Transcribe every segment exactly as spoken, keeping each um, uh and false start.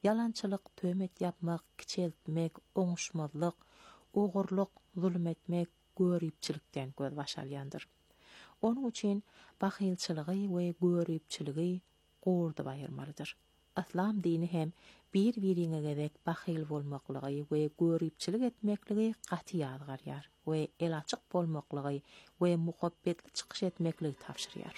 yalançylyk, töhmet yapmak, kiçeltmek, oňuşmazlyk, ogurlyk, zulm etmek, görüpçilikden göz başalýandyr. Onun üçin bahylçylygy we görüpçiligi gordy bayırmalydyr. Islam dini hem bir-biriňe gezek bahyl bolmaklygy we görüpçilik etmekligi gaty ýazgarýar we el açyk bolmaklygy we muhabbetli çykyş etmekligi tapşyrýar.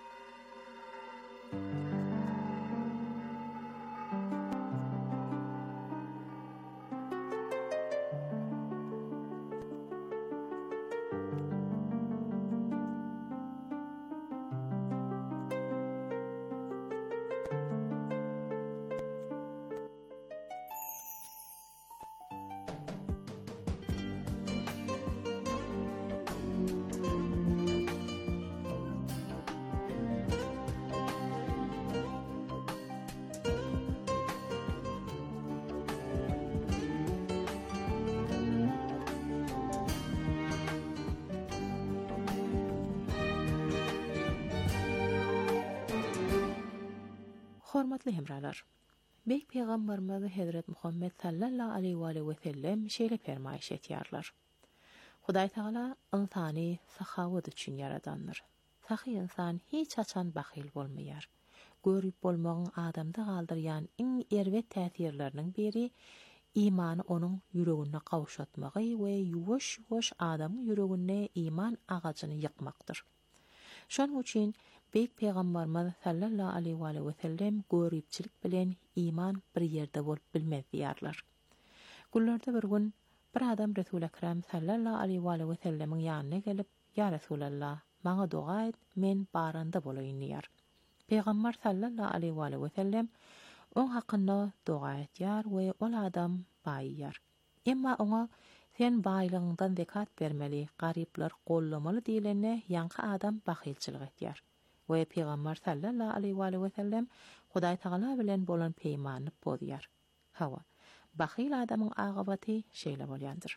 Hormatly hemralar. Beyk Peýgamberimiz Hazrat Muhammed sallallahu aleyhi ve sellem şeýle fermaýş etýärler. Hudaý Taala insany sahawat üçin yaradandyr. Sahy insan hiç açan bahyl bolmaýar. Görüp bolmagyň adamda galdyrýan iň erwet täsirleriniň biri imany onuň ýüregine gawşatmagy we ýuwaş-ýuwaş adamyň ýüregine iman agaçyny ýykmakdyr. Şonuň üçin Beyk Peýgamberimiz sallallahu aleyhi ve sellem görüpçilik bilen iman bir ýerde bolup bilmez diýerler. Gullarda bir gün bir adam Resul Ekrem sallallahu aleyhi ve sellemiň ýanyna gelip, "Ya Resulallah, maňa dua et, men baranda bolaýyn" diýär. Peýgamber sallallahu aleyhi ve sellem oň hakynda dua etýär we ol adam baýýar. Emma oňa "Sen baýlygyňdan zekat bermeli, garyplar gollamaly" diýilende ýanky adam bahylçylyk etýär. We Peýgamber sallallahu aleyhi ve sellem Hudaý Taala bilen bolan peýmanyny bozýar. Hawa, bahyl adamyň agybaty şeýle bolýandyr.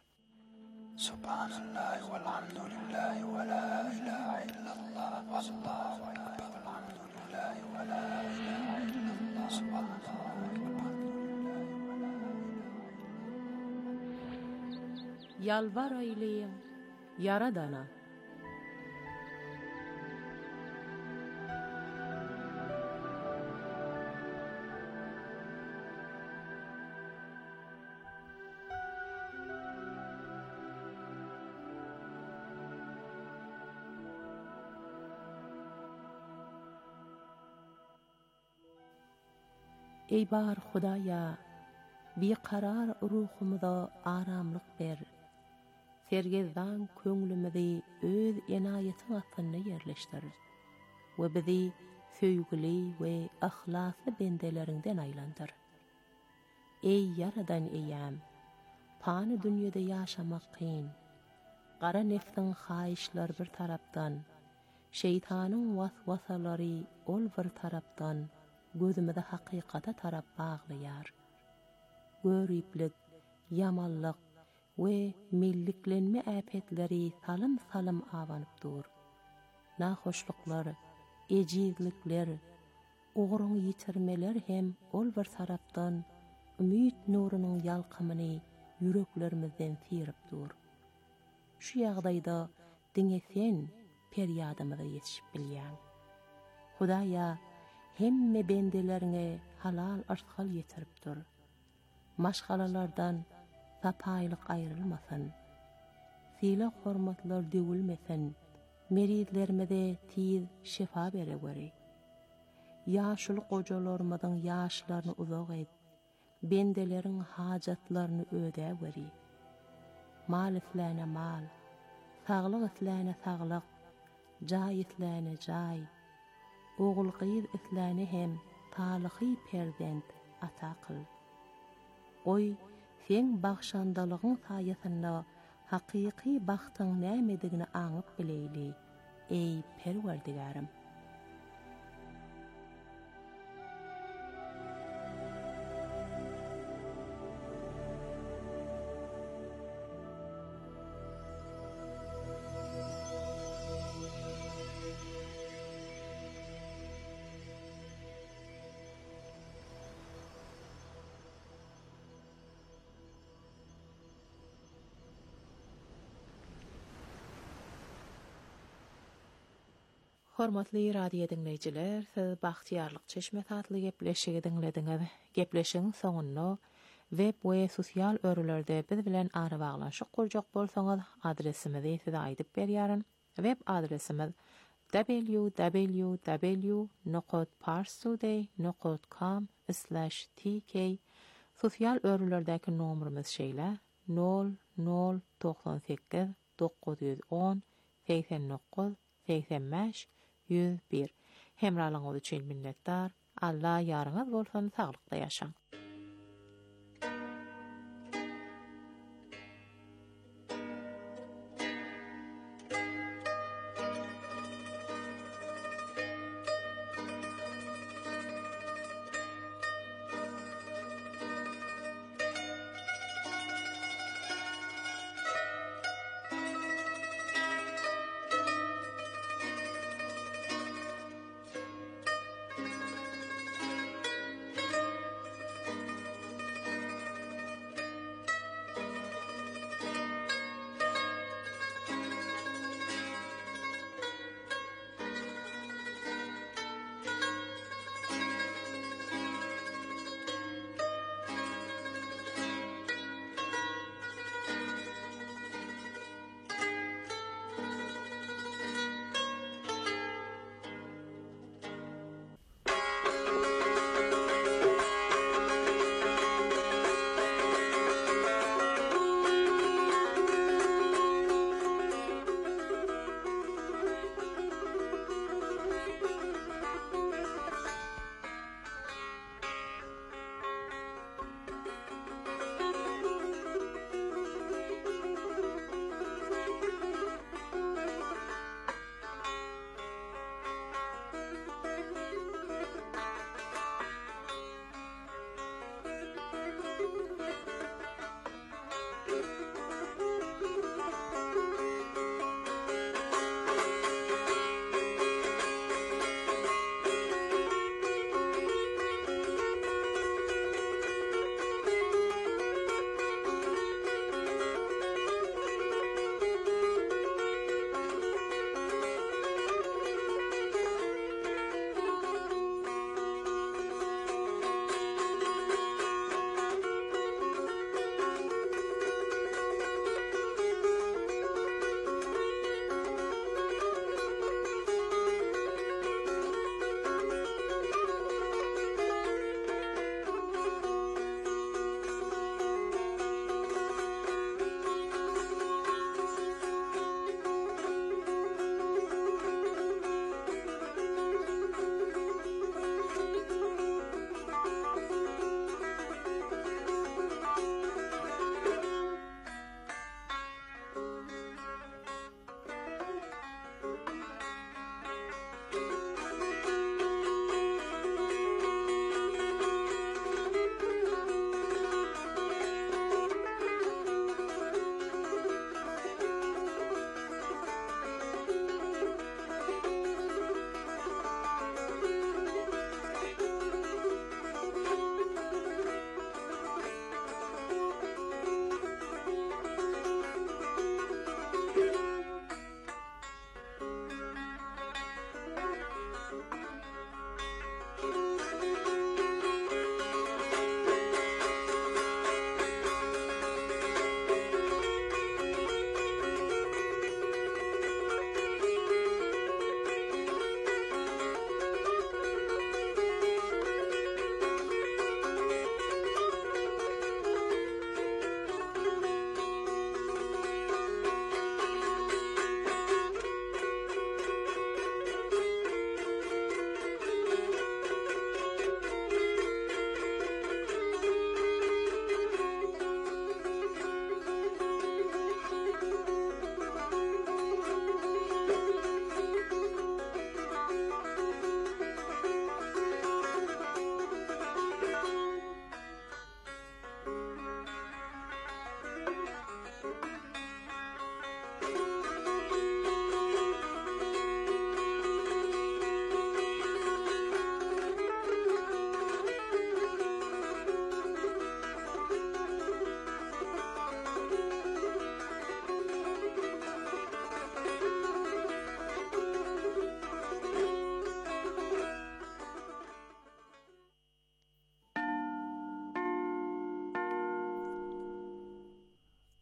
Subhanallah walhamdulillah wa la ilaha illallah wallahu akbar walhamdulillah wa la ilaha illallah subhanallah walhamdulillah wa la ilaha. Yalvar eýleýin Yaradana. Ey bar Hudaýa, beqarar ruhumyza aramlyk ber. Sergezdan köňlümüzi öz enaýetiň astyna ýerleşdir we bizi söýgüli we ahlasly bendeleriňden aýlandyr. Ey yaradan eýäm, pany dünýede ýaşamak kyn. Gara nefsiň haýyşlary bir tarapdan, şeytanyň waswasalary ol bir tarapdan, gözümde hakykata tarap baglaýar. Görüplik, yamanlyk we milliklenme äpetleri salym salym awanyp dur. Nahoşluklar, ejizlikler, ogruň ýitirmeler hem ol bir tarapdan ümit nurunyň ýalkymyny yüreklerimizden sirip dur. Şu ýagdaýda diňe sen perýadymyza ýetişip bilýän. Hudaýa hemme bendelerine halal arskal yetirip dur. Maşgalalardan sapaylık ayrılmasın. Sile hormatlar döwülmesin. Merizlerime tiz şefa bere göre. Yaşlı kocalarımızın yaşlarını uzak et. Bendelerin hacatlarını öde göre. Mal islane mal. Sağlık islane sağlık. Cay islane cay. Oğul qıyız islane hem talıqi perzent ata kıl. Oy, sen bağşandalığın sayesinde haqiqi baxtın nämedigini aňyp bileyli, ey Perwerdigarim. Hormatly radio dinleyijiler, siz Baxtiyarlyk Çeşme tatly gepleşigi dinlediňiz. Gepleşigiň soňunda web we sosial örülerde biz bilen ara baglanşyk kurjak bolsaňyz, adresimizi size aýdyp berýäryn. Web adresimiz w w w nokta parstoday nokta com slash t k. Sosial örülerdäki nomerimiz şeýle nol nol doksan sekiz dokuz yüz on seksen dokuz seksen beş yüz bir. Hemralyňyz üçin minnetdar. Allah ýaryňyz bolsun, saglykda ýaşaň.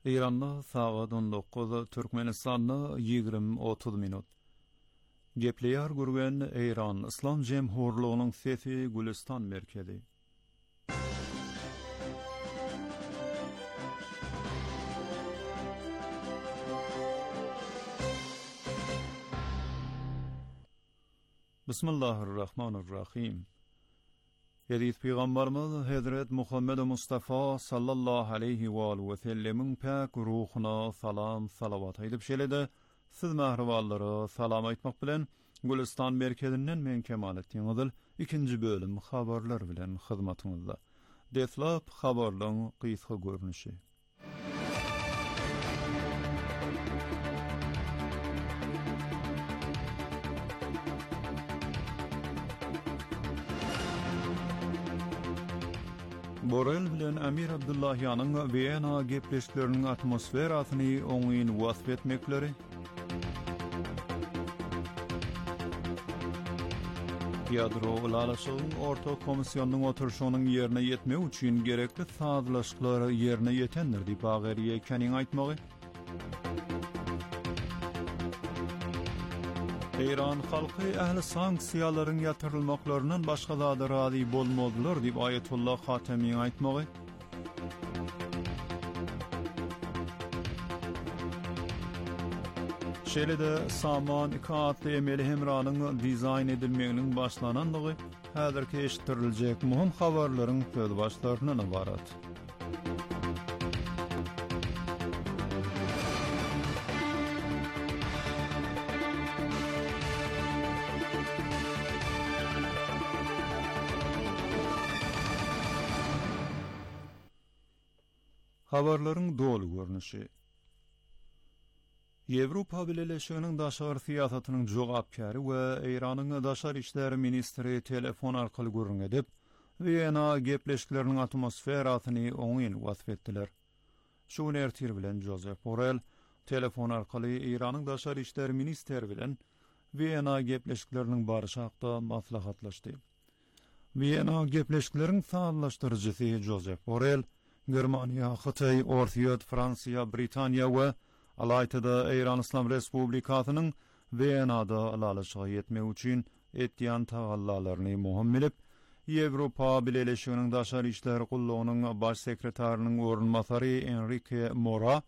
Iran'da saat on dokuz, Türkmenistan'da yigirme otuz minut. Gepleýär gürgen Iran Islam Jemhurlugynyň sesi Gülistan merkezi. Bismillahirrahmanirrahim. Hedis Peygamberimiz Hazret Muhammed Mustafa sallallahu aleyhi ve aleyhi ve sellemin pak ruhuna salam salavat aýdyp şeýlede siz mähriwallary salam aýtmak bilen Gülistan merkezinden men Kemalettin Gyzyl ikinji bölüm habarlar bilen hyzmatyňyzda. Deslap habarlaryň gysga görnüşi. Borel bilen Amir Abdullahyanyň Viyana gepleşikleriniň atmosferasyny oňyn wasf etmekleri, Ýadro ulalaşygyň ortak komissionyň oturşunyň ýerine ýetmek üçin gerekli sazlaşyklar ýerine ýetendir diýip Ageriýe Kenin aýtmagy, Iran halky ähli sanksiýalaryň ýatyrylmaklarynyň başga zada razy bolmadylar diýip Ayetullah Hatemi aýtmagy, şeýlede saman iki atly emeli hemranyň dizayn edilmeginiň başlanandygy häzirki eşitdiriljek muhim habarlaryň söz başlaryndan ibarat. Habarlaryň dolu görnüşi. Ýewropa Birleşiginiň daşary siýasatynyň jogapkary we Iranyň daşary işler ministri telefon arkaly gürrüň edip, Viyana gepleşikleriniň atmosferasyny oňyn wasf etdiler. Şunu ertir bilen Joseph Borrell telefon arkaly Iranyň daşary işler ministri bilen Viyana gepleşikleriniň barşy hakda maslahatlaşdy. Viyana gepleşikleriniň sağlaşdyrjysy Joseph Borrell Germaniýa, Hytaý, Orsiýet, Fransiýa, Britaniýa we alaytyda Iran Islam Respublikasynyň Viyanada alalaşyga ýetmek üçin etýän tagallalaryny muhim bilip, Ýewropa Birleşiginiň daşary işler gullugynyň baş sekretarynyň orunmasary Enrique Mora,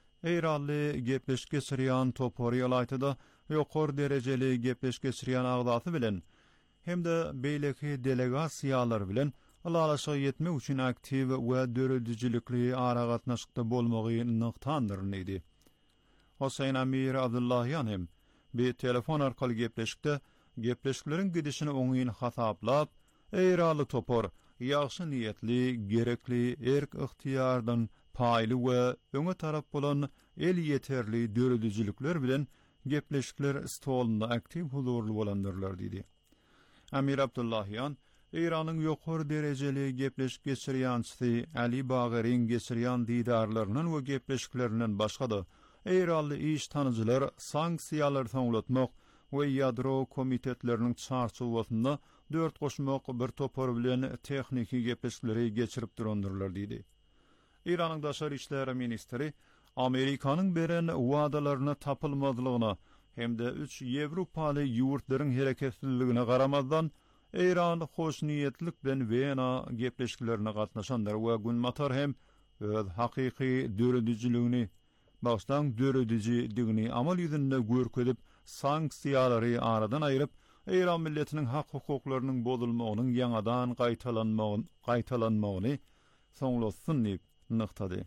Iranly gepleşik geçirýän topary alaytyda ýokary derejeli gepleşik geçirýän agdaty bilen hemde beýleki delegasiýalar bilen alalaşyga ýetmek üçin aktiv we döredijilikli ara gatnaşykda bolmagy nyktandyr idi. Hosein Amir Abdullahyan hem bir telefon arkaly gepleşikde gepleşikleriň gidişini oňyn hasaplap, eýraly topor, ýaxşy niýetli, gerekli erk ihtiýardan paýly we öňe tarap bolan el ýeterli döredijilikler bilen gepleşikler stolunda aktiv huzurly bolandyrlar diýdi. Amir Abdullahyan Iranyň ýokary derejeli gepleşik geçirýänçisi Ali Bageriň geçirýän diýdarlarynyň we gepleşiklerinden başga da Iranly iş tanyjylar sanksiýalar taňlatmak we ýadro komitetleriniň çarçowasynda dört goşmak bir topar bilen techniki gepleşikleri geçirip durandyrlar diýdi. Iranyň daşary işler ministri Amerikanyň beren wadalaryna tapylmadylygyna hemde üç Ýewropaly ýurtlaryň hereketsizligine garamazdan Iran hoş niyetlik bilen Viyana gepleşiklerine gatnaşanlar we günmatar hem öz hakyky döredijiligini baştan döredijiligini amal ýüzünde görkezip sanksiýalary aradan aýryp Iran milletiniň hak hukuklarynyň bozulmagynyň ýangadan gaýtalanmagyny gaýtalanmagyny soňlasyn diýip nyktady.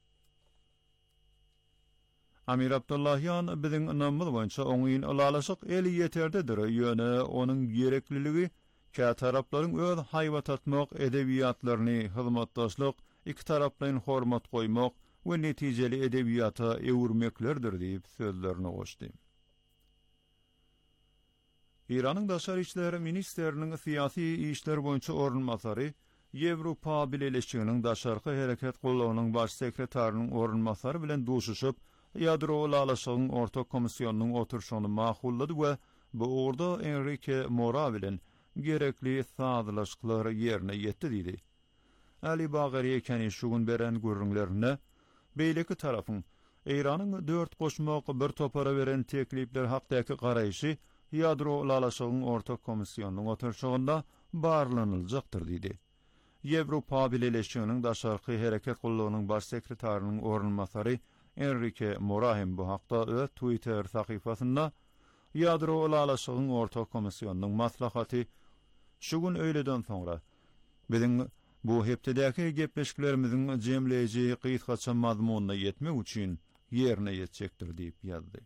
Amir Abdullahyan biziň namyz boýunça oňyn alalaşyk eli ýeterdedir. Ýöne onuň gerekliligi Kä taraplaryň öz haýbat atmak edebiýatlaryny hyzmatdaşlyk, iki taraplaryň hormat goýmak we netijeli edebiýata ewürmeklerdir diýip sözlerini goşdy. Iranyň daşary işler ministriniň syýasy işler boýunça orunmasary, Ýewropa Birleşiginiň daşarky hereket gollagynyň baş sekretarynyň orunmasary bilen duşuşyp, ýadro ulalaşygyň ortak komissionynyň oturşuny mahullady we bu orada Enrique Mora bilen gerekli sazlaşyklar ýerine ýetdi diýdi. Ali Bageriýe Kenin şugun beren görüňlerine beýleki tarapyň Eýranyň dört goşmak bir topara beren teklipler hakdaky garaýşy ýadro ulalaşygyň ortak komissiýonunyň oturşygynda barlanyljakdyr diýdi. Ýewropa Birleşiginiň daşarky hereket gullugynyň baş sekretarynın orunmasary Enrique Mora hem bu hakda öz Twitter sahypasynda ýadro ulalaşygyň ortak komissiýonunyň maslahaty şu gün öýleden soňra biziň bu hepdeki gepleşiklerimiziň jemleýiji gysgaça mazmunyna ýetmek üçin ýerine ýetjekdir diýip ýazdy.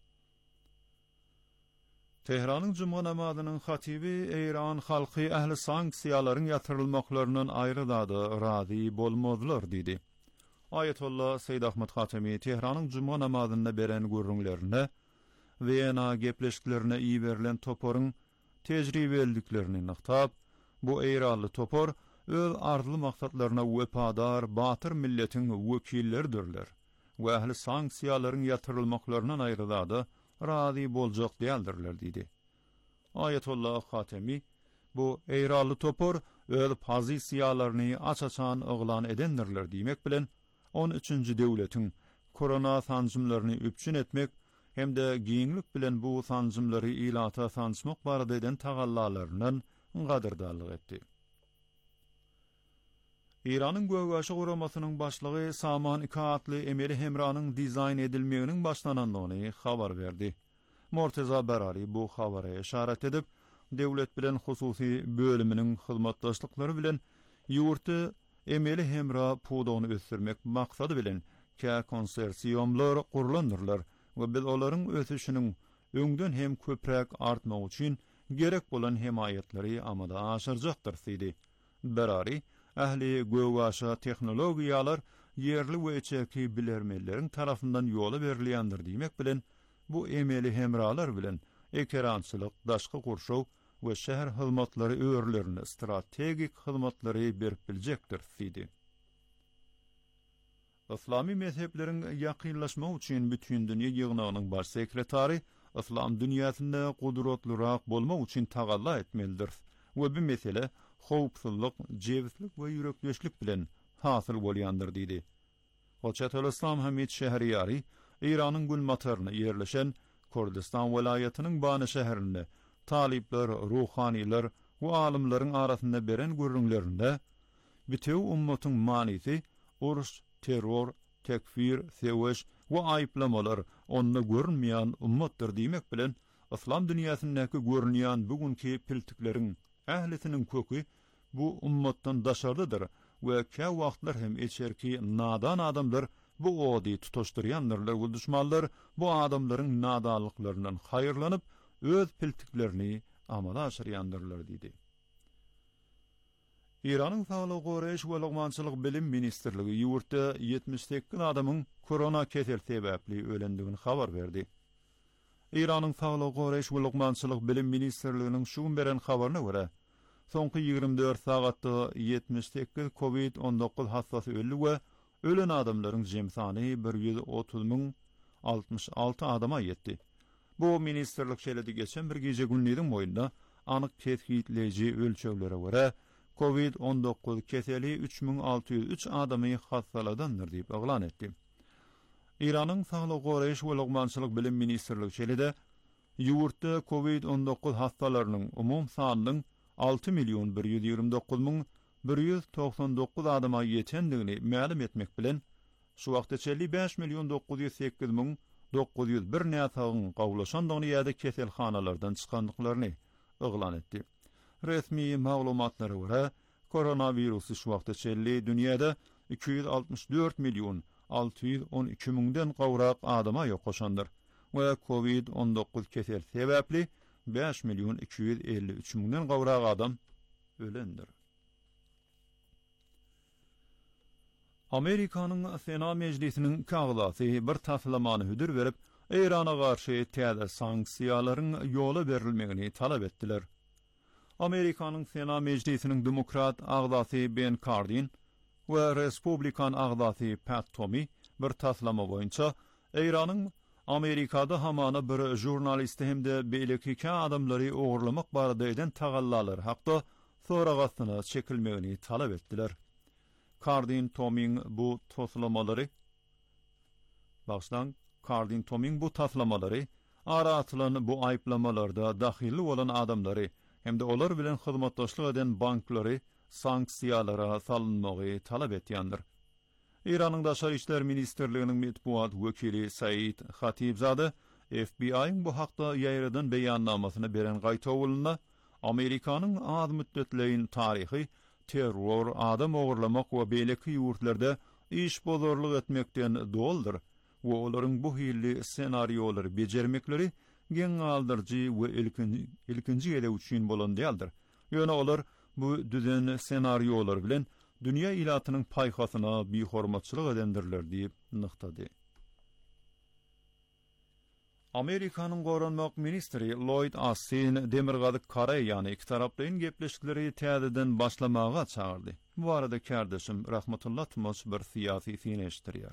Tehranyň Juma namazynyň hatibi Eýran halky ähli sanksiýalaryň ýatyrylmaklarynyň aýrylady razy bolmazlar diýdi. Ayetullah Seyyid Ahmed Hatemi Tehranyň Juma namazyna beren gurrunlaryna Wiyana gepleşiklerine iý berilen toporyň tejribeliklerini nyktab, bu eýranly topor öz arzuly maksatlaryna wepadar batyr milletiň wekillerdirler we ähli sanksiýalaryň ýatyrylmaklarynyň aýrylady razy boljak diýildirler diýdi. Ayetullah Hatemi bu eýranly topor öz pozisiýalaryny açaçan oglan edendirler diýmek bilen on üçinji döwletiň korona sanjymlaryny üpçün etmek hem de giňlik bilen bu sanjymlary ilata sanjmak barada eden tagallalaryndan gadyrdarlyk etdi. İran'ın Göwgaşy Guramasynyň başlygy Saman Ikaatly Emeli Hemranyň dizayn edilmeginiň başlanandygyny habar berdi. Morteza Berari bu habara işaret edip, dewlet bilen hususy bölüminiň hyzmatdaşlyklary bilen ýurtda Emeli Hemra pudugyny ösürmek maksady bilen kä konsorsiýumlar gurulandyrlar we biz olaryň ösüşiniň öňden hem köprek artmagy üçin gerek bolan himayetleri amada aşyrjakdyr diýdi. Berari ähli göwgaşy tehnologiýalar yerli we içeki bilermelleriň tarapyndan ýola berilýändir diýmek bilen bu emeli hemralar bilen ekrançylyk, daşky gurşaw we şäher hyzmatlary öwürlerini strategik hyzmatlary berip biljekdir diýdi. Islami mezhepleriň ýakynlaşmagy üçin bütün dünýä ýygnagynyň baş sekretary Islam dünýäsinde gudratlyrak bolmak üçin tagalla etmelidir we bu mesele howpsuzlyk, jewslik we ýürekleşlik bilen hasyl bolýandyr diýdi. Hoçatul Islam Hamid Şehriyari Eýranyň Gulmataryna ýerleşen Kurdistan welaýatynyň Bany şäherinde talipler, ruhanylar we alymlaryň arasynda beren gurrunlarynda bitew ummatyň manysy uruş, terror, tekfir, seweş we aýplamalar onda görünmeýän ummatdyr diýmek bilen Islam dünýäsindäki görünýän bugünkü piltikleriň ählisiniň kökü bu ummatdan daşardydyr we kä wagtlar hem eçerki nadan adamlar bu ody tutuşdurýanlar we düşmanlar bu adamlaryň nadanlyklaryndan haýyrlanyp öz piltiklerini amala aşyrýandyrlar diýdi. İran'ın Sağlyk Goraýş we Lugmançylyk bilim ministrligi ýurtda ýetmiş sekiz adamyň korona kesel sebäpli ölendigini habar berdi. İran'ın Sağlyk Goraýş we Lugmançylyk bilim ministrliginiň şu gün beren habaryna görä, soňky ýygrimi dört sagatda ýetmiş sekiz covid on dokuz hassasy öldü we ölen adamlaryň jem sany bir ýüz otuz miň altmış alty adama ýetdi. Bu ministrlik şeýledi geçen bir gece günlüğüň boýunda anyk tespitleýiji ölçeglere görä covid on dokuz keseli üç miň alty ýüz üç adamy hassaladandyr diýip aglan etdi. İran'ın Sağlyk Goraýş we Lugmançylyk bilim ministrligi şeýlede ýurtda covid on dokuz hastalarynyň umum sanynyň altı milyon bir yüz ýygrimi dokuz miň bir yüz toksan dokuz adama ýetendigini ma'lum etmek bilen şu wagtda elli beş milyon dokuz yüz sekiz miň dokuz yüz bir näsagyň gawlaşandygyny ýa-da keselhanalardan çykandyklaryny aglan etdi. Resmi maglumatlara görä, koronavirusy şu wagtda elli dünýäde iki yüz altmış dört milyon altı yüz on iki miňden gowrak adama ýoklaşandyr we covid on dokuz kesel sebäpli beş milyon iki yüz elli üç miňden gowrak adam ölendir. Amerikanyň Senat Meclisiniň kaglasy bir taslamany hüdür berip, Eýrana garşy täze sanksiýalaryň ýola berilmegini talap etdiler. Amerikanyň Senat Meclisiniň demokrat agzasy Ben Cardin we Respublikan agzasy Pat Toomey bir taslama boýunça Eýranyň Amerikada hamana bir jurnalisti hemde beýleki adamlary ogurlamak barada eden tagallalary hakda soragasyna çekilmegini talap etdiler. Cardin Toomeyň bu toslamalary Başdan Cardin Toming bu taslamaları ara atılan bu ayıplamalarda dahilli olan adamları hem de olar bilen hyzmatdaşlyk eden banklary sanksiyalara salynmagy talap etýändir. İranyň Daşary işler ministrliginiň medpuat wekili Said Khatibzade F B I'ň bu hakda ýaýradan beýannamasyny beren gaýtawulyna Amerikanyň az müddetleýin taryhy terror, adam ogurlamak we beýleki ýurtlarda iş bozorluk etmekden doldur. We olaryň bu hilli senariýolary bejermekleri geň aldyrjy we ilkinji ilkinji ele üçin bolan däldir. Ýöne olar bu düzen senariýolar bilen dünýä ilatynyň paýhasyna bir hormatçylyk edendirler diýip nyktady. Amerikanyň goranmak ministri Lloyd Austin Demirgazyk Koreýa ýany iki taraplyň gepleşikleri täzeden başlamaga çağırdy. Bu arada kardeşim Rahmetullah Tumas bir syýasy fineşdirýär.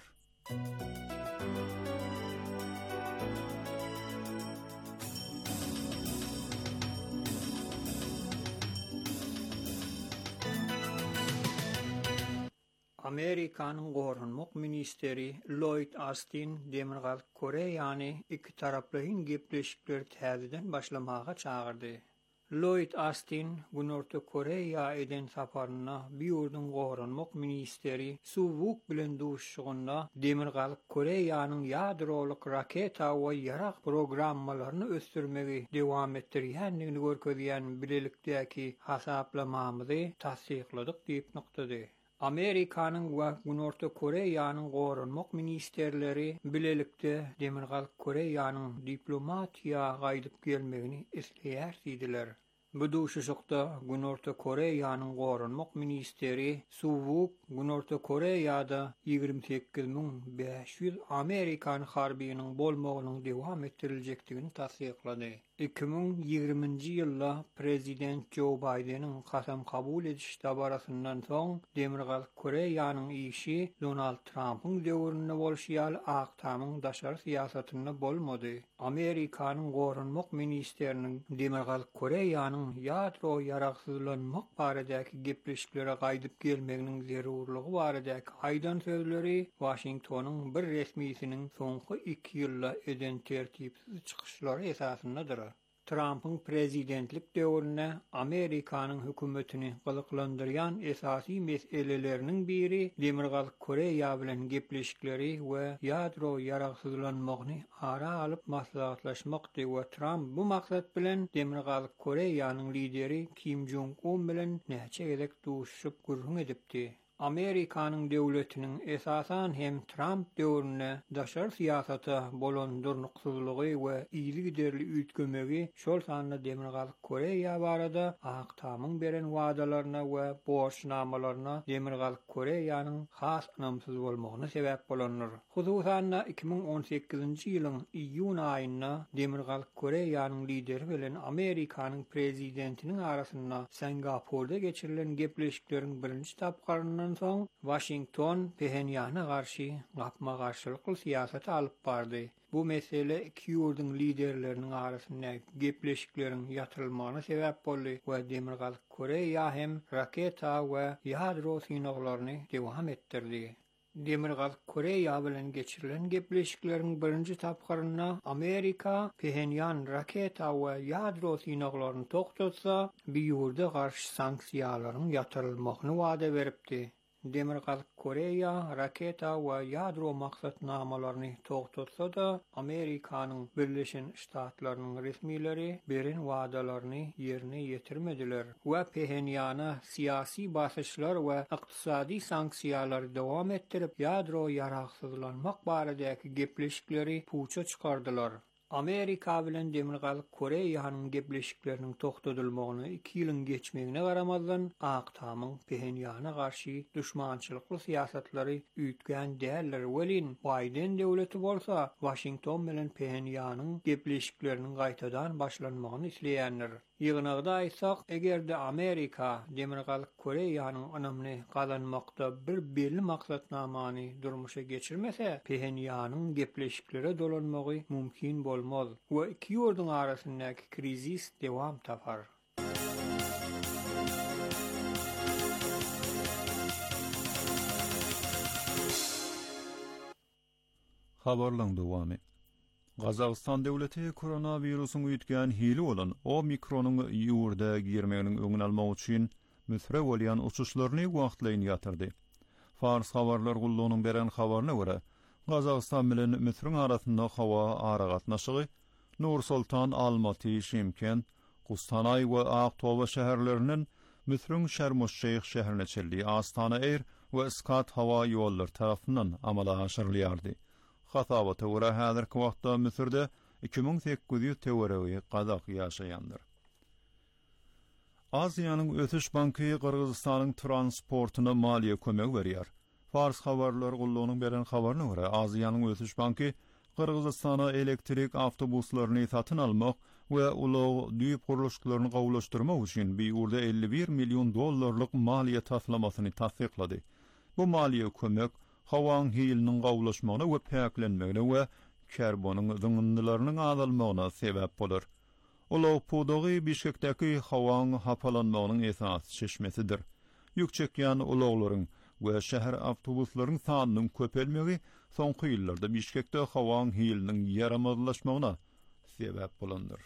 Amerikanyň gorunmak ministeri Lloyd Austin Demirgazyk Koreýany iki taraplyň gepleşikleri täzeden başlamaga çağırdy. Lloyd Austin Günorta Koreýa eden saparyna bir ýurdun gorunmak ministeri Suwuk bilen duşşugunda Demirgazyk Koreýanyň ýadroluk raketa we ýarak programmalaryny ösdürmegi dowam etdirýändigini görkezýän bilelikdäki hasaplamamyzy tasdikladyk diýip nyktady. Amerikanyň we Günorta Koreýanyň gorunmak ministerleri bilelikde Demirgazyk Koreýanyň diplomatiýa gaýdyp gelmegini isleýär diýdiler. Bu duşuşykda Günorta Koreýanyň gorunmak ministeri Suwuk Günorta Koreýada ýygrimi sekiz miň beş ýüz Amerikan harbynyň bolmagynyň dowam etdirilejekdigini tasdiklady. iki miň ýigriminji ýylda prezident Joe Bideniň kasam kabul ediş dabarasyndan soň Demirgazyk Koreýanyň işi Donald Trumpyň döwründe bolşýaly Aktamyň daşary syýasatyna bolmady. Amerikanyň gorunmak ministeriniň Demirgazyk Koreýanyň ýadro ýaraksyzlanmak baradäki gepleşiklere gaýdyp gelmeginiň zerurlygy baradäki aýdan sözleri Washingtonyň bir resmiýetiniň soňky iki ýylda eden tertipsiz çykyşlary esasyndadyr. Trump'ın prezidentlik döwrüne Amerikanyň hökümetini gylyklandyrýan esasy meseleleriniň biri Demirgazyk Koreýa bilen gepleşikleri we ýadro ýaraksyzlanmagyny ara alyp maslahatlaşmakdy we Trump bu maksat bilen Demirgazyk Koreýanyň lideri Kim Jong-un bilen näçe gezek duşup gurrun edipdi. Amerikanyň döwletiniň esasan hem Trump döwrüne daşar syýasata bolan durnuksyzlygy we iýlik derli üýtgemegi şol sanly Demirgazyk Koreýa barada Aktamyň beren wadalaryna we borçnamalaryna Demirgazyk Koreýanyň has namsyz bolmagyna sebäp bolanlar. Hususan iki miň on sekizinji ýylyň iýun aýynda Demirgazyk Koreýanyň lideri bilen Amerikanyň prezidentiniň arasynda Singapurda geçirilen gepleşikleriň birinji tapgaryny soň Washington Pehenýana garşy gapma garşylykly syýasat alyp bardy. Bu mesele iki ýurdun liderleriniň arasynda gepleşikleriň ýatyrylmagyna sebäp boldy we Demirgazyk Koreýa hem raketa we ýadro synaklaryny dowam etdirdi. Demirgazyk Koreýa bilen geçirilen gepleşikleriň birinji tapgaryna Amerika Pehenýan raketa we ýadro synaklaryny toktatsa, bir ýurda garşy sanksiýalaryň ýatyrylmagyny wada beripdi. Demirgazyk Koreýa raketa we ýadro maksatnamalaryny toktatsa da Amerikanyň Birleşen Ştatlarynyň resmiýetleri beren wadalaryny ýerine ýetirmediler we Pehenýana syýasy basyşlar we ykdysady sanksiýalar dowam etdirip ýadro ýaraksyzlanmak baradäki gepleşikleri puça çykardylar. Amerika bilen Demirgazyk Koreýanyň gepleşikleriniň toktatylmagyny iki ýylyň geçmegine garamazdan Aktamyň Pehenýana garşy düşmançylykly syýasatlary üýtgän däller. Welin Biden döwleti bolsa Washington bilen Pehenýanyň gepleşikleriniň gaýtadan başlanmagyny isleýänler. Ýygnagda aýtsak, egerde Amerika Demirgazyk Koreýanyň önümini gazanmakda bir belli maksatnamany durmuşa geçirmese, Pehenýanyň gepleşiklere dolanmagy mümkin bolmaz we iki ýurdun arasyndaky krizis dowam tapar. Habarlaň dowamy. Gazagystan döwleti koronawirusyň üýtgän hili bolan o mikronyň ýurda girmeginiň öňüni almak üçin müsre bolýan uçuşlaryny wagtlaýyn ýatyrdy. Fars habarlar gullugynyň beren habaryna görä, Gazagystan bilen Misriň arasynda hawa ara gatnaşygy Nur-Sultan, Almaty, Şymkent, Kustanay we Aktoba şäherleriniň Misriň Şerm-el-Şeyh şäherine çeldi. Astana Air we Iskat hawa ýolları tarapyndan amala aşyrylýardy. Hatawata görä häzirki wagtda Misirde iki bin sekiz ýüz teorewi gadak ýaşaýandyr. Aziýanyň Ötüş banky Kyrgyzstanyň transportyna maliýe kömek berýär. Fars habarlar gullugynyň beren habaryna görä, Aziýanyň Ötüş banky Kyrgyzstana elektrik awtobuslaryny satyn almak we ulug düýüp guruluşlaryny gowulaşdyrmak üçin bir ýurda elli bir million dollarlyk maliýe taslamasyny tasdiklady. Bu maliýe kömek hawaň hiliniň gowulaşmagyna we päklenmegine we karbonyň zyňyndylarynyň azalmagyna sebäp bolar. Ulug pudogy Bişkekdäki hawaň hapalanmagynyň esas çeşmesidir. Ýükçekýän uluglaryň we şäher awtobuslarynyň sanynyň köpelmegi soňky ýyllarda Bişkekde hawaň hiliniň ýaramazlaşmagyna sebäp bolandyr.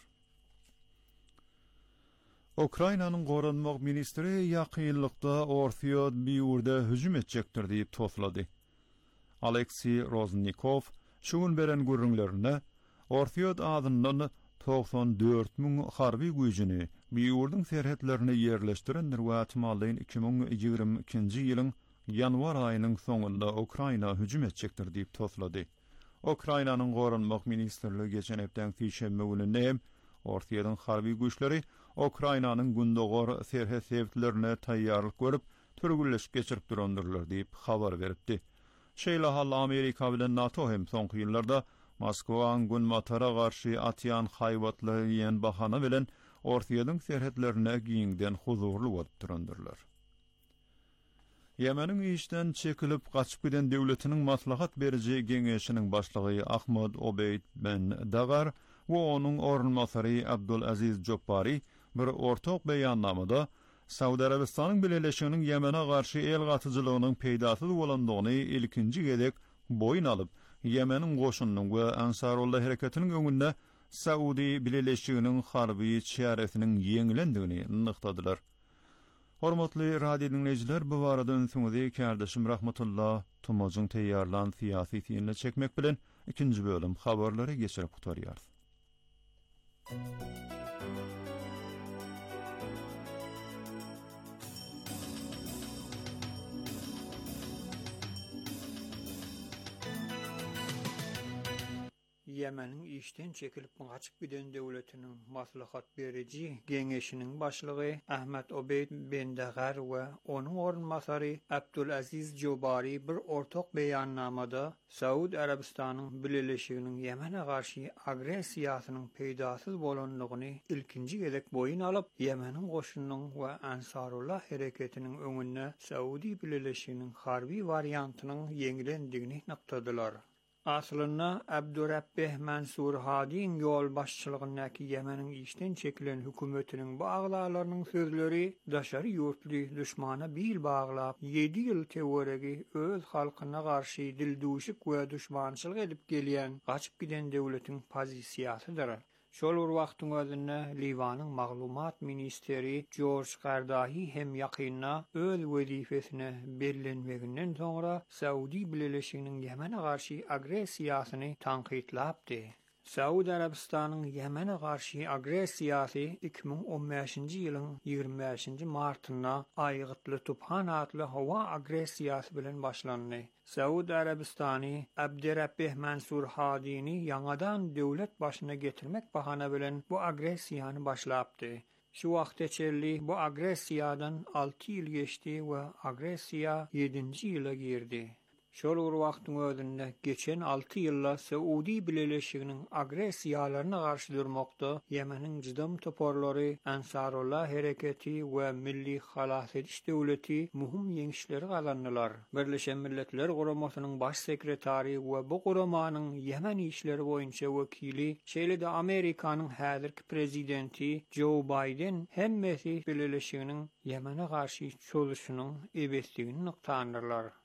Ukrainanyň goranmak ministri ýakynlykda Orsiýod bir ýurda hüjüm etjekdir diýip toslady. Aleksey Roznikov şuň beren görüňlerine Orsiýod adyndan doksan dört bin harby güýjüni bir ýurdyň serhetlerine ýerleşdirendir we atmalyň iki bin ýigirme ikinji ýylyň ýanwar aýynyň soňunda Ukraina hüjüm etjekdir diýip toslady. Ukrainanyň goranmak ministrligi geçen hepden fişemme gününe Orsiýodyň harby güýçleri Ukrainanyň gündogor serhet sebitlerine taýýarlyk görüp türgülleşip geçirip durandyrlar diýip habar beripdi. Şeýle hal Amerika bilen NATO hem soňky ýyllarda Moskwaň gün matara garşy atýan haýwatly ýen bahana bilen Orsiýodyň serhetlerine giňden huzurly bolup durandyrlar. Yemeniň işden çekilip gaçyp giden döwletiniň maslahat beriji geňeşiniň başlygy Ahmad Obeyd ben Dagar we onuň ornmasary Abdul Aziz Jopari bir ortak beýannamada Saudi Arabistanyň Birleşiginiň Yemene garşy el gatyjylygynyň peýdasyz bolandygyny ilkinji gedek boyun alyp Yemeniň goşunynyň we Ansarullah hereketiniň öňünde Saudi Birleşiginiň harby çäresiniň ýeňilendigini nyktadylar. Hormatly radio dinleyijiler, bu barada öňsüňizi kardeşim Rahmatullah Tumazyň teýýarlan syýasy ýygyny çekmek bilen ikinji bölüm habarlary geçirip gutarýar. Yemeniň işden çekilip gaçyp giden döwletiniň maslahat beriji geňeşiniň başlygy Ahmet Obeyd ben Dagar we onuň ornmasary Abdul Aziz Jobari bir ortak beýannamada Saudi Arabistanyň Birleşiginiň Yemene garşy agresiýasynyň peýdasyz bolanlygyny ilkinji gedek boyun alyp Yemeniň goşunynyň we Ansarullah hereketiniň öňünde Saudi Birleşiginiň harby variantynyň ýeňilendigini nyktadylar. Aslında Abdurrabbih Mansur Hadi'nin yol başçılığındaki Yemen'in işten çekilen hükümetinin bağlarlarının sözleri daşarı yurtlu düşmana bil bağlap yedi yıl teoregi öz halkına karşı dilduşuk ve düşmançılık edip geliyen kaçıp giden devletin pozisiyasıdır. Şol bir wagtyň özünde Liwanyň maglumat ministeri George Gardahi hem ýakynna öz wezifesine bellenmeginden soňra Saudi Birleşiginiň Yemene garşy agresiýasyny tanqidlapdy. Saudi Arabistanyň Yemene garşy agresiýasy iki bin on beşinji ýylyň ýygrimi beşinji martynda aýgytly Tufan adly hawa agresiýasy bilen başlandy. Saudi Arabistany Abdurrabbih Mansur Hadi'ni ýangadan döwlet başyna getirmek bahana bilen bu agresiýany başlapdy. Şu wagtçelli bu agresiýadan alty ýyl geçdi we agresiýa ýedinji ýyla girdi. Şol bir wagtyň özünde geçen alty ýylda Saudi Birleşiginiň agresiýalaryna garşy durmakda Yemeniň jydam toporlary Ansarullah hereketi we Milli Halas ediş döwleti muhim ýeňişleri gazandylar. Birleşen Milletler Guramasynyň baş sekretary we bu guramanyň Yemen işleri boýunça wekili şeýle-de Amerikanyň häzirki prezidenti Joe Biden hemmesi Birleşiginiň Yemene garşy çözüşiniň ebesligini nyktandylar.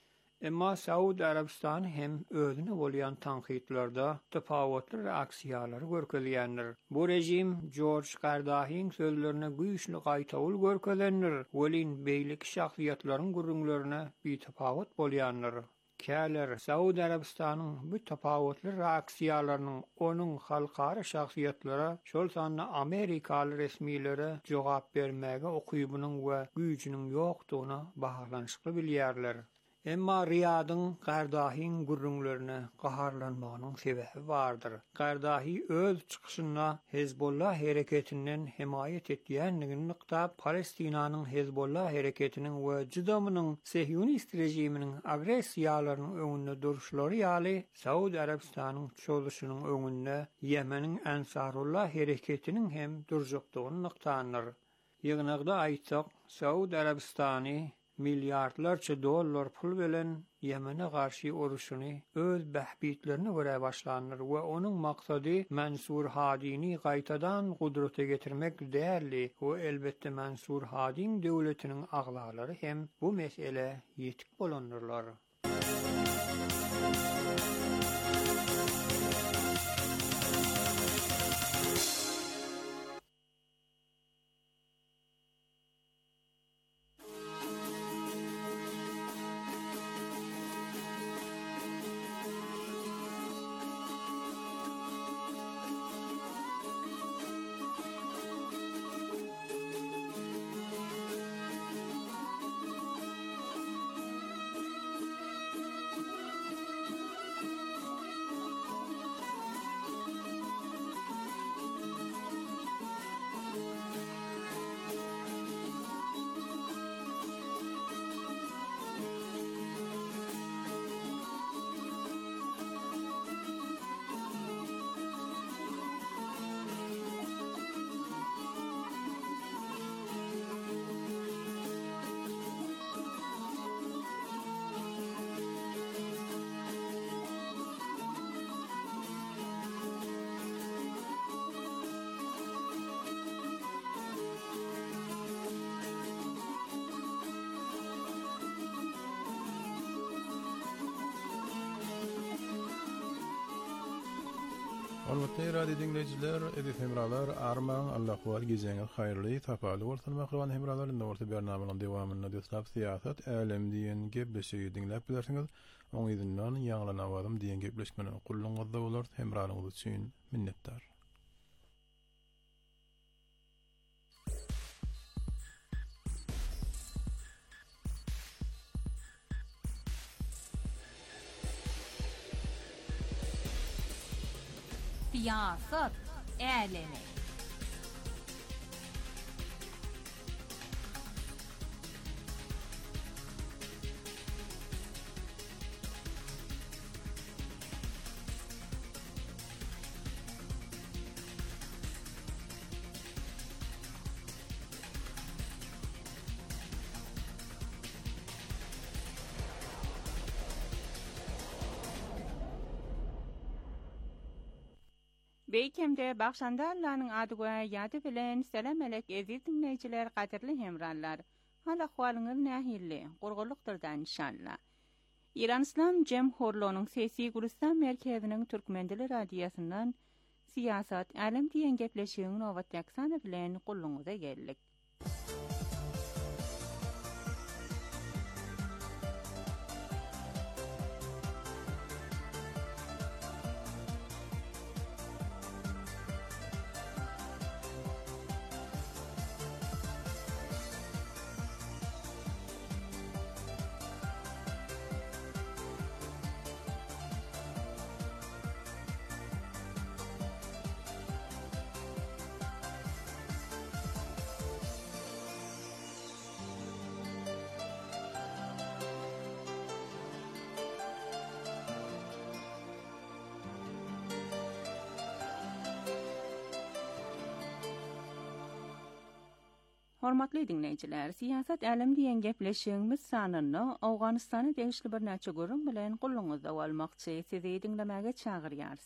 Emma Saudi Arabistan hem özüne bolýan tanqidlarda tapawutly reaksiýalary görkezýändir. Bu rejim George Gardahiň sözlerine güýçli gaýtawyl görkezendir. Welin beýlik şahsiýetlaryň gurrunlaryna bir tapawut bolýandyr. Käler Saudi Arabistanyň bu tapawutly reaksiýalarynyň onuň halkara şahsiýetlere, şol sanly Amerikaly resmiýlere jogap bermäge okuýubynyň we güýjüniň ýokdugyna bahalanyşly bilýärler. Emma Riyadyň Gardahiň gurrunlaryna gaharlanmagynyň sebebi bardyr. Gardahi öz çykyşynda Hezbollah hereketinden himayet etýändigini nykdap, Palestinanyň Hezbollah hereketiniň we jydamynyň Sehyonist rejiminiň agressiýalarynyň öňünde duruşlary ýaly Saudi Arabistanyň çoluşynyň öňünde Yemeniň Ansarullah hereketiniň hem durjukdygyny nykdandyr. Ýygnagda aýtsak, Saudi Arabistany milyardlarça dollar pul bilen Yemene garşy uruşuny öz behbitlerine görä başlandyr we onuň maksady Mansur Hadi'ni gaýtadan gudrata getirmek däli we elbetde Mansur Hadi'ň döwletiniň aglaalary hem bu mesele ýetik bolandylar. Hormatly radio dinleyijiler, edip hemralar, arman Allahwal gezeňe haýyrly, tapaly bolsun makran hemralar indi orta bernamanyň dowamyna dostap siýasat älim diýen gepleşigi dinläp bilersiňiz. Oň ýerden ýaňlan awazym diýen gepleşmeni gulluňyzda bolar, hemralyňyz üçin minnetdar. Siyasat älemi. Beýkemde Bagşandarlanyň adyga ýady bilen selam elek eziz dinleýijiler, gaderli hemranlar. Hal ahwalyňyz nähilli? Gurgulukdyrdan inşallah. İran İslam Jemhurluğunyň Sesi Gulistan merkeziniň Türkmen dili radiýasyndan siýasat älim diýen gepleşigiň nowat ýaksany bilen gulluňyza geldik. Hormatly dinleýijiler, siýasat älim diýen gepleşigimiz sanyny Awganystany degişli bir näçe görüm bilen gulluňyzda bolmakçy, sizi dinlemäge çagyrýarys.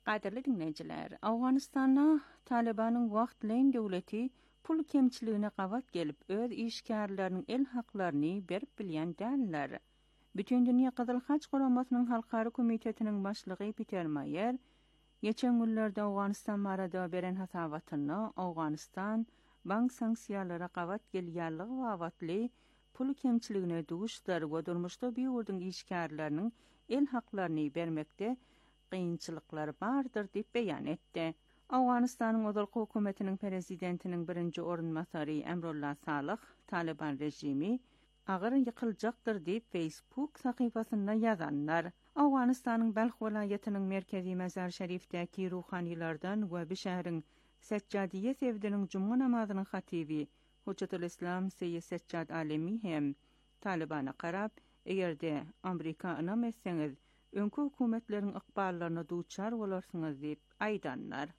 Qadirli dinleyiciler, Awganistan'a Taliban'ın wagtlaýyn döwleti pul kemçiligine gabat gelip öz işgärleriniň el haklaryny berip bilýän däller. Bütün dünýä Gyzyl Haç Guramasynyň Halkary Komitetiniň başlygy Peter Mayer geçen günlerde Awganistan barada beren hasabatyny Awganistan bank sanksiýalary gabat gelýärligi wagtly pul kemçiligine duguşlar we durmuşda bir ýurdun işgärleriniň el haklaryny bermekde kıyınçılıklar bardır diýip beýan etdi. Awganistanyň Ozalky hökümetiniň prezidentiniň birinji orunmasary Emrullah Salyh Taliban rejimi agyr ýykyljakdyr diýip Facebook sahypasynda ýazanlar. Awganistanyň Balx welaýatynyň merkezi Mazar Şerifdäki ruhanylardan we bu şäheriň Seccadiýe sevdiniň juma namazynyň hatibi Hujjatul Islam Seyyid Seccad Alemi hem Talibana qarap, egerde Amerika ynam etseňiz, öňkü hökümetleriň ykballaryna duçar bolarsyňyz diýip aýdanlar.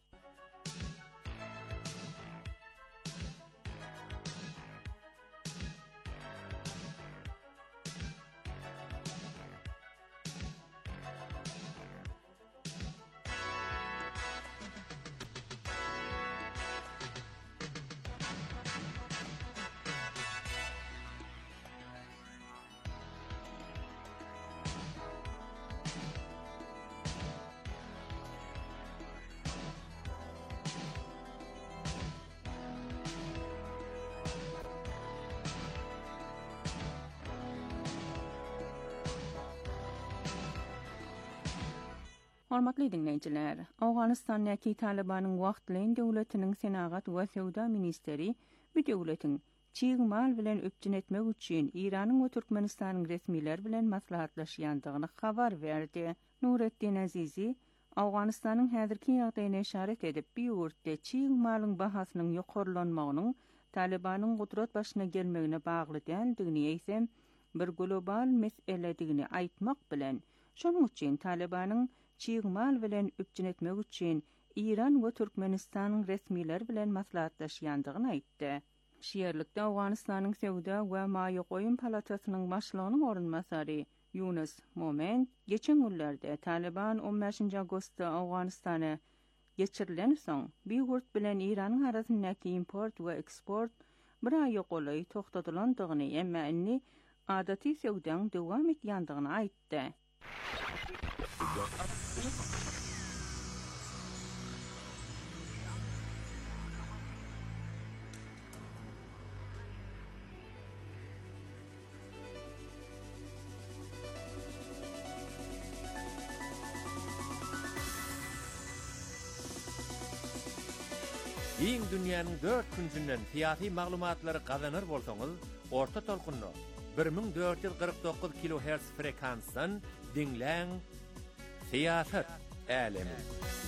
Hormatly dinleýijiler, Awganistanyň Talibanyň wagtlaýyn döwletiniň senagat we sowda ministeri bu döwletiň çiğ mal bilen öpçün etmek üçin Iranyň we Türkmenistanyň resmiler bilen maslahatlaşýandygyny habar berdi. Nuretdin Azizi Awganistanyň häzirki ýagdaýyna işaret edip, bu ýurtda çiğ malyň bahasynyň ýokarlanmagynyň Talibanyň gudrat başyna gelmegine bagly däldigini eýsem, bir global meseledigini aýtmak bilen, şonuň üçin Talibanyň çiğ mal bilen öpçün etmek üçin İran we Türkmenistanyň resmiler bilen maslahatlaşýandygyny aýtdy. Şeýerlikde Awganistanyň Sowda we Maýa Goýun palatasynyň başlygynyň orunmasary Yunus Moment geçen günlerde Taliban on beşinji agostda Awganistana geçirilen soň bir ýurt bilen İranyň arasyndaky import we eksport bir aýy golay toktadylandygyny, emma inni adaty sowdaň dowam etýändigini aýtdy. Iň dünýäniň dört küncünden fiýaty maglumatlary gazanır bolsaňyz, orta tolkunny bir ming dört ýüz kırk dokuz kilohertz frekansdan dinläň. Siýasat älemi.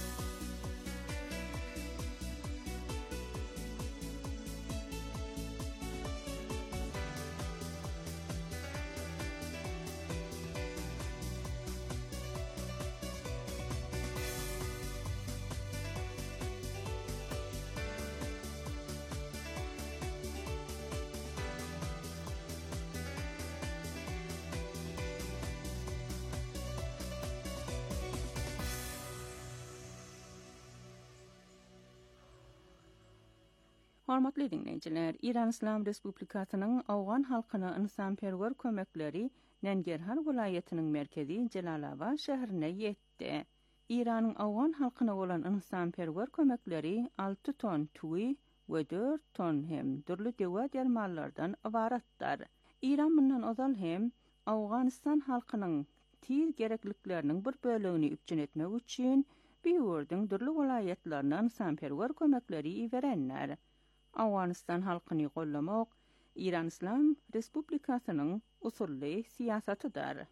Hormatly dinleýijiler, İran İslam Respublikasynyň Awgan halkyna ynsanperwer kömekleri Nangarhar welaýatynyň merkezi Jalalabad şäherine ýetdi. İranyň Awgan halkyna bolan ynsanperwer kömekleri alty ton tüwi we dört ton hem durly dewa dermallardan ibaratlar. İran bundan ozal hem Awganistan halkynyň tiz gereklikleriniň bir bölegini üpçün etmek üçin bir ýurdun durly welaýatlaryna ynsanperwer kömekleri iberenler. Awganistan halkyny gollamak İran İslam Respublikasynyň usully siýasatydyr.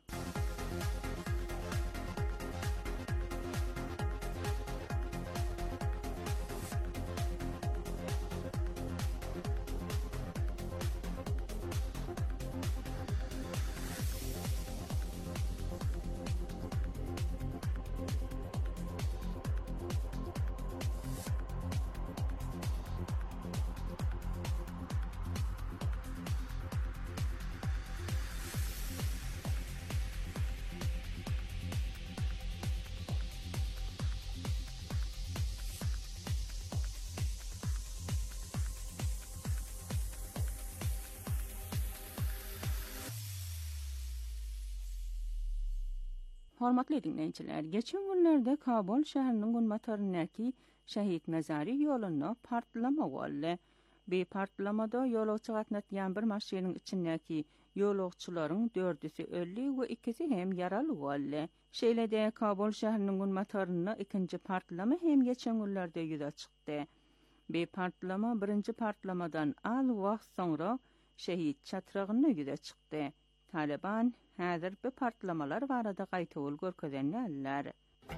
Hormatly dinleyijiler, geçen günlerde Kabul şäheriniň günbataryndaky şehit mezari ýolunda partlama boldy. Bu partlamada ýolagçy gatnatýan bir maşynyň içindäki ýolagçylaryň dördüsi öldü we ikisi hem yaraly boldy. Şeýle-de Kabul şäheriniň günbataryna ikinji partlama hem geçen günlerde ýüze çykdy. Bu partlama birinji partlamadan az wagt soňra şehit çatragyna ýüze çykdy. Taliban häzir bu partlamalar barada gaýtagyl görkezlenýärler.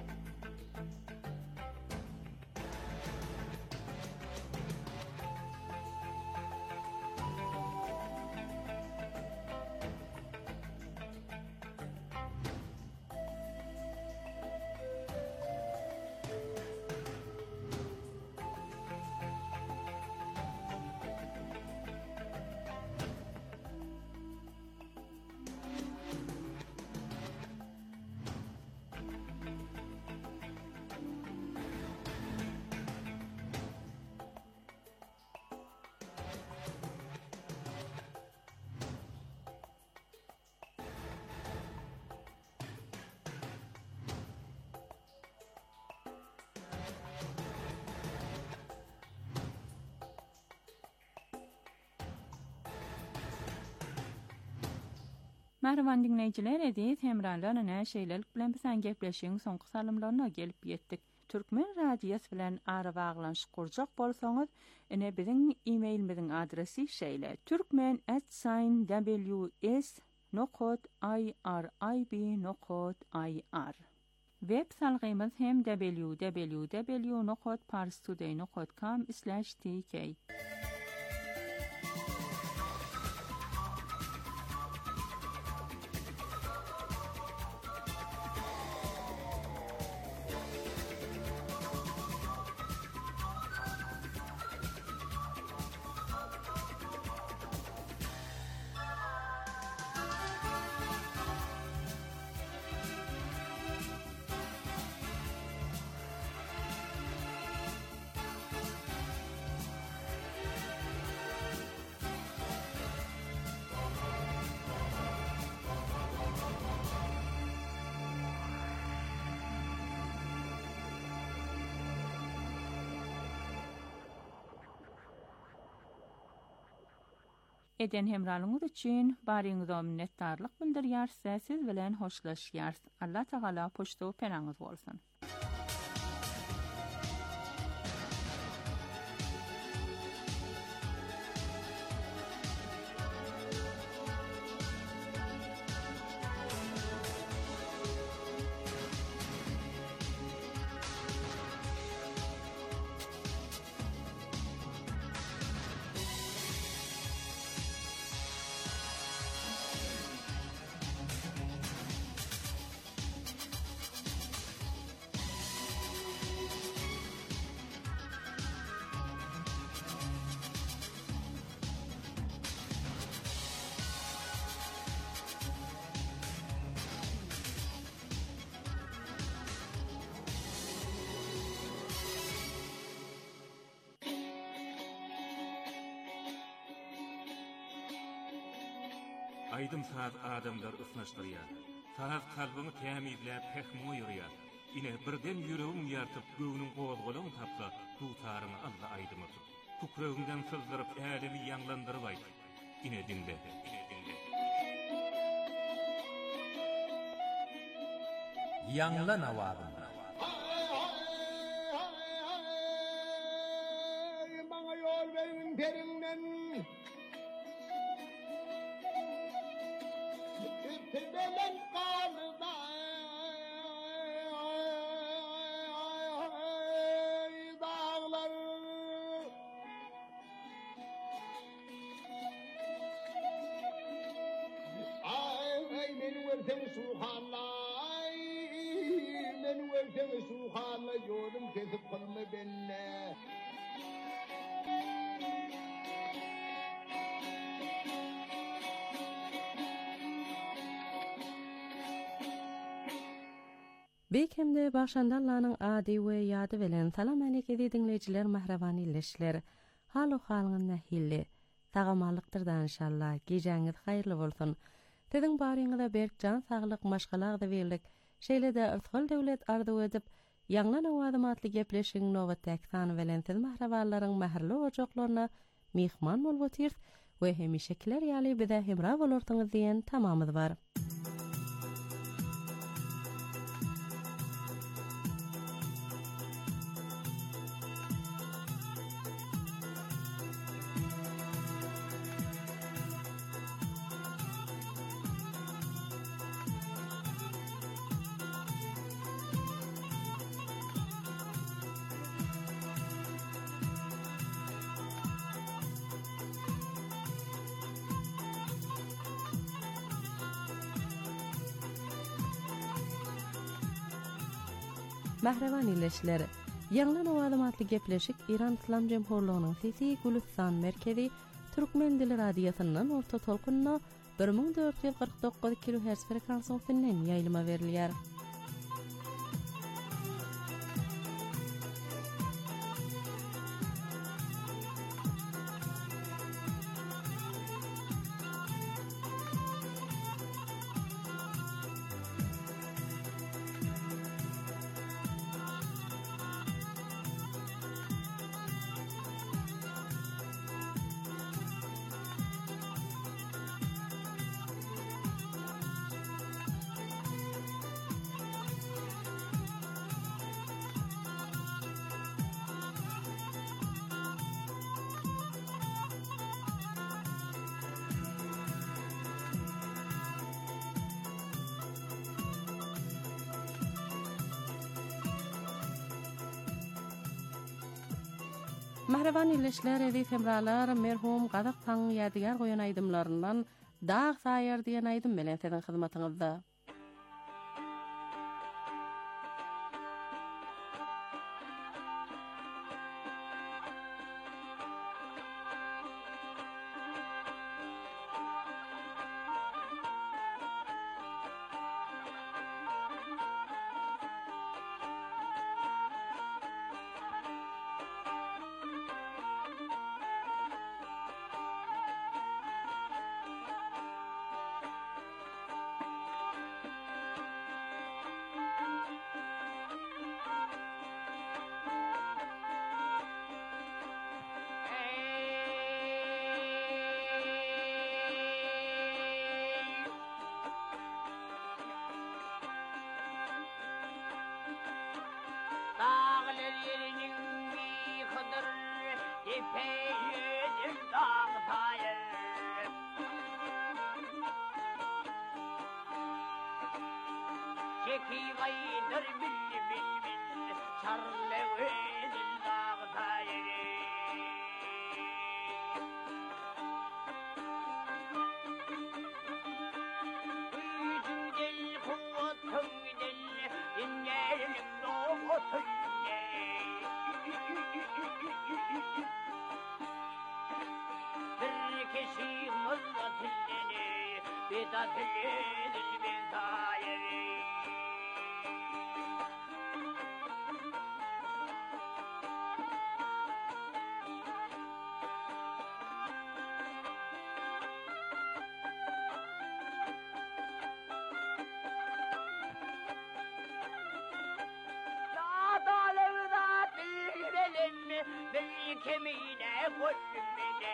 Merhaban dinleyijiler, edit hemralarına näşeýlelik bilen bilen gepleşiň soňky salymlaryna gelip ýetdik. Türkmen radiýasy bilen ara baglanşyk kurjak bolsaňyz, ene biziň e-mailimiziň adresi şeýle: türkmen at w s nokta i r i b nokta i r. Web salgymyz hem w w w nokta parstoday nokta com slash t k. Eden hemralyňyz üçin baryňyza minnetdarlyk bildirýär, siz bilen hoşlaşýar. Allah Taala poşto penaňyz bolsun. Aydın saz adamlar ısnaşdırýar. Saz kalbyny tämizläp pehmo ýürýär. Ine birden ýüregiň ýartyp göwüniň gowazgalagyny tapsa, tutaryny Allah aýdymy tut. Tukragyndan sızdyryp älebi ýanglandyryp aýt. Ine dinle, ine dinle. Ýanglan awagym. Maňa ýol berin perinden. Tebelen kalda dağlar ay meni versen suhalay meni versen suhalay yolum kesip kalma benne Bekemde başandallanyň ady we ýady bilen salam aleyke dinleyijiler, mahrabany ilişler. Haly halyň nähilli. Tagamalykdyrdan inşallah. Gejeňiz haýyrly bolsun. Teziň baryňyza berk jan saglyk maşgalar da berlik. Şeýle de ırtgal döwlet ardy edip, ýanglan awadymatly gepleşiň Nowatek-tan welensiz mahraballaryň mähirli ojaklaryna mihman bolup otyr we hemişekiler ýaly bize hemra bolardyňyz diýen tamamyz bar. Mahrevan illeşleri. Ýanglan awadymatly gepleşik İran İslam Jemhurlygynyň sesi Gülistan merkezi Türkmen dili radiosynyň orta tolkunna bir ming dört yüz kırk dokuz kilohertz frekansynyň ýaýlyma berilýär. Mahrevan illeşler evi femralar merhum Gadak taň ýadygar goýan aýdymlaryndan Dağ Saýar diýen aýdym bilen sizin hyzmatyňyzda. Çeki gaydır bil bil bil çarle vedil dağtayır. Gücün gel kuvvetün gel dinleyelim doğutun gel. Bir kişi mızlatilleni bidatilleni bintayır. Kemine koymine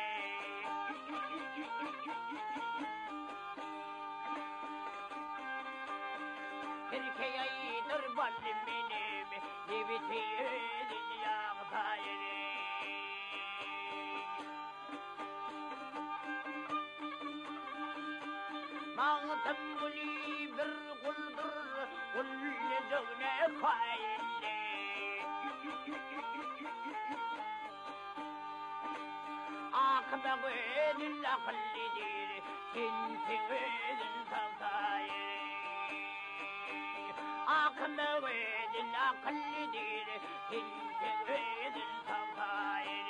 Erkeğe aydır ballim benim Nebitiyin yağdayını Mağıtım gülü bir kuldur Kulli zögne kayilli Akbe gönül akıllidir, kinti gönül tavtayır. Akbe gönül akıllidir, kinti gönül tavtayır.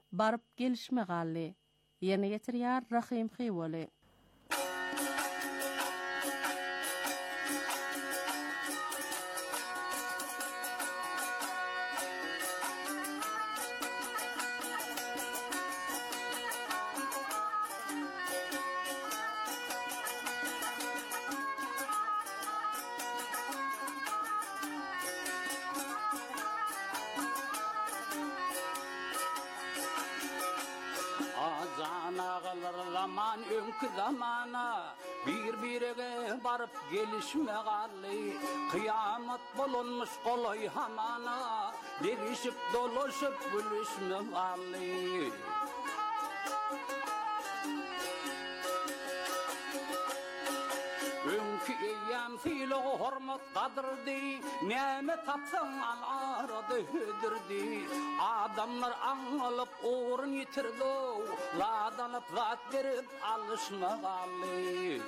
barıp gelişme galli. Yerine getirýär Rahim Xywali. Zaman önkü zamana bir birege barıp gelişme galli kıyamet bulunmuş kolay hamana derişip dolaşıp gülüşme galli önkü eyyam filo hormat kadırdı neme tapsan al aradı hüdürdü adamlar anılıp uğrun yitirdi ladanıp zat verip alışma galli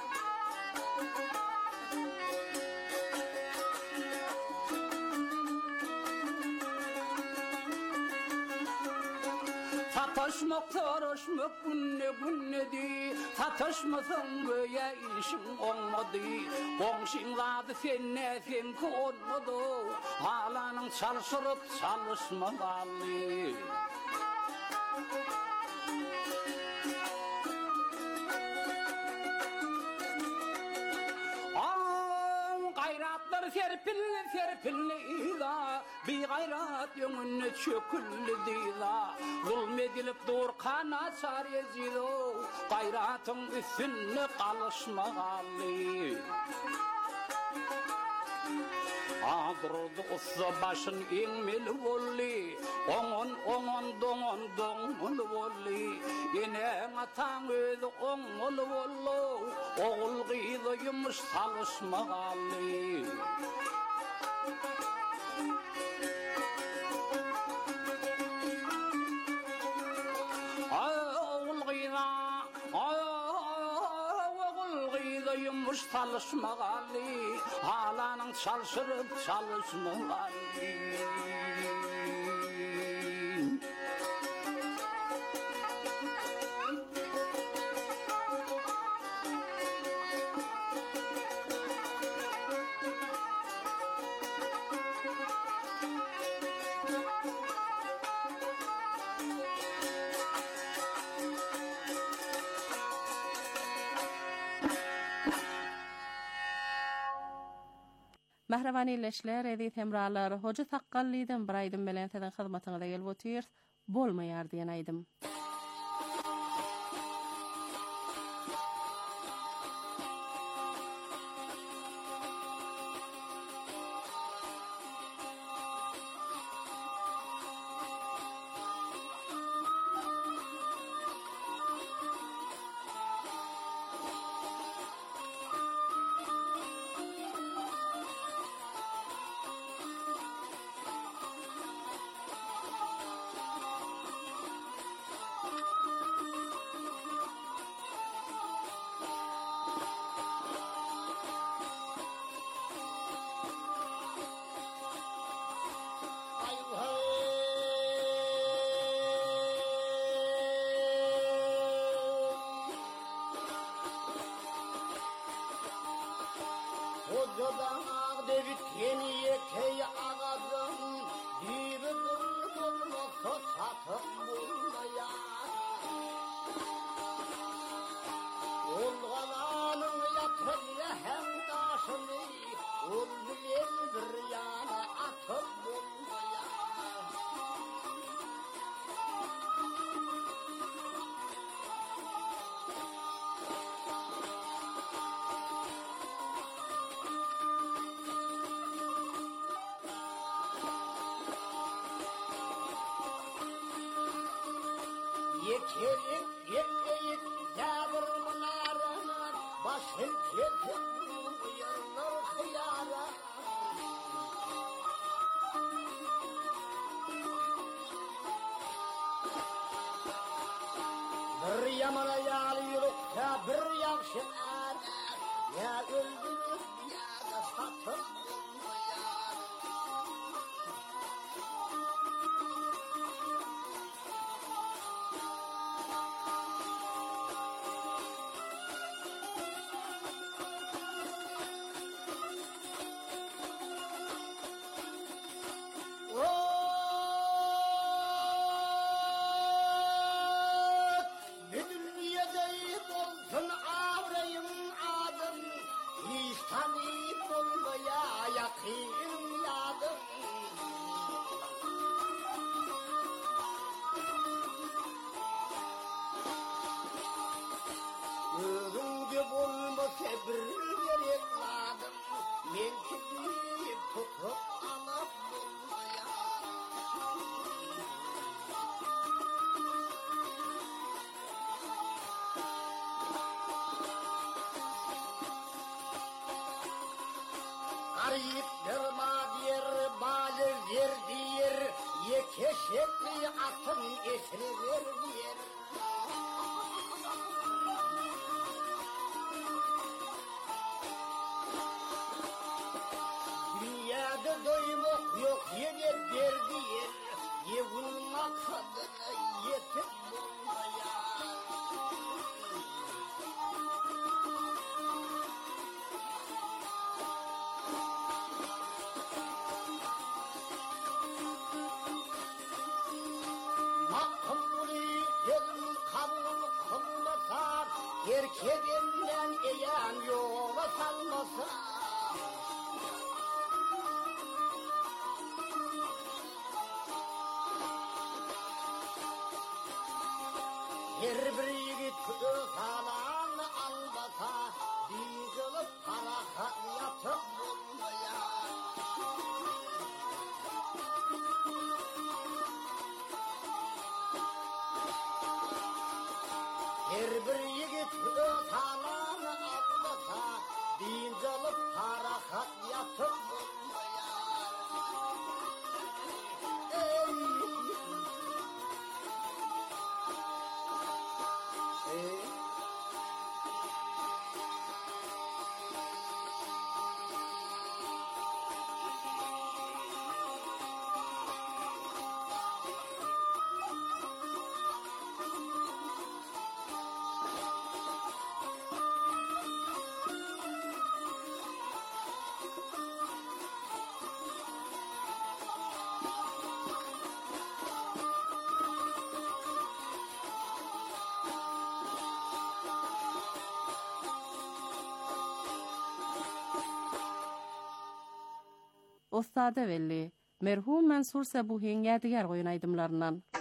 Sataşmak, sarışmak günne günne di Sataşmasın göğe işin olmadı Komşinladı senne senki olmadı Halanın çalışırıp çalışma galli Gayratlar serpilli serpilli ila bir gayrat yönünü çöküllü dila zulmedilip dur kana sar yezido gayratın üstünne kalışma galli Adırdı ussa başın inmeli volli Oğun oğun doğun doğun volli Yine atan özü oğul vollo Oğul gıydı yumuş salışma galli Oğul gıydı Yumuş çalışma galli halanın çalışırıp çalışma galli Mahravan illeşler, edi temralar, hoca taqqalliden bir aydın bilen teden xizmatyňyza gelip otyr, bolmaýar diýen aydym. Hocadan devit yeniye key ağadım Diri dur olmasa satıp bulmaya Olğananın yatır hem taşını Ol bilen bir yana atıp bulmaya Yekelik, yekelik, yavrımlarına başın kesin uyanır hıyara. Bir yamana yalıyırıkta bir yakşı ara, ya öldürüp ya da satıp bulmayar. berdiler. Dünyada doymak yok yine berdiler. Yevun maksadına yetip bulmaya. Erkedinden eyan yola salmasa. Her bir yigit salanı almasa, dizilip paraha yatıp bulmaya. Her bir yigit salanı almasa, dizilip paraha yatıp bulmaya. Ey! Ey! Ostada velli, merhum Mansur Sabuhin ýadygar goýun aýdymlaryndan.